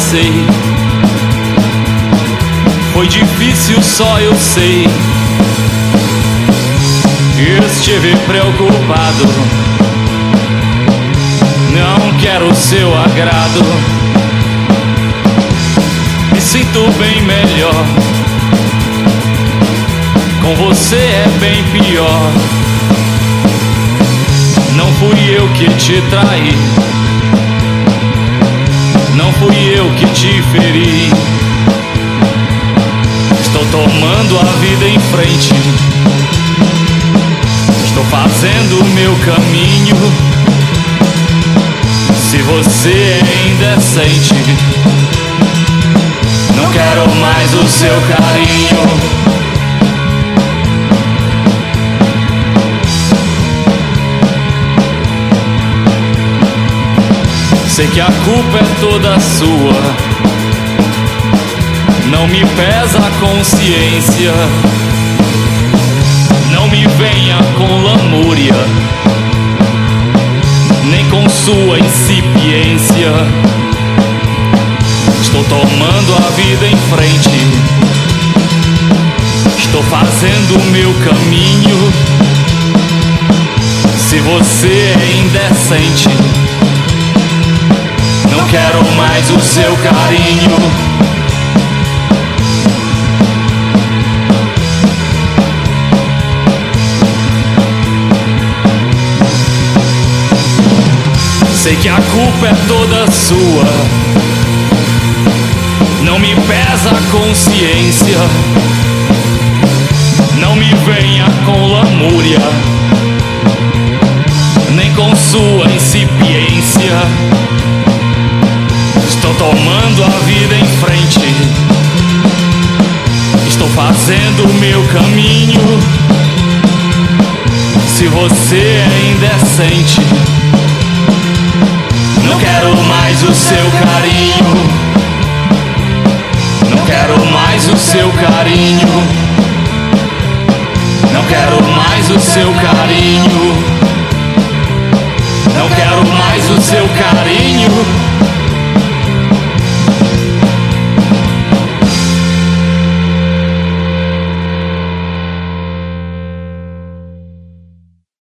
passei. Foi difícil, só eu sei. Estive preocupado, não quero o seu agrado. Me sinto bem melhor, com você é bem pior. Não fui eu que te traí, não fui eu que te feri. Estou tomando a vida em frente, estou fazendo o meu caminho. Se você é indecente, não quero mais o seu carinho. Sei que a culpa é toda sua, não me pesa a consciência. Não me venha com lamúria, nem com sua incipiência. Estou tomando a vida em frente, estou fazendo o meu caminho. Se você é indecente, não quero mais o seu carinho. Sei que a culpa é toda sua, não me pesa a consciência. Não me venha com lamúria, nem com sua incipiência. Estou tomando a vida em frente, estou fazendo o meu caminho. Se você é indecente, não quero mais o seu carinho. Não quero mais o seu carinho. Não quero mais o seu carinho. Não quero mais o seu carinho.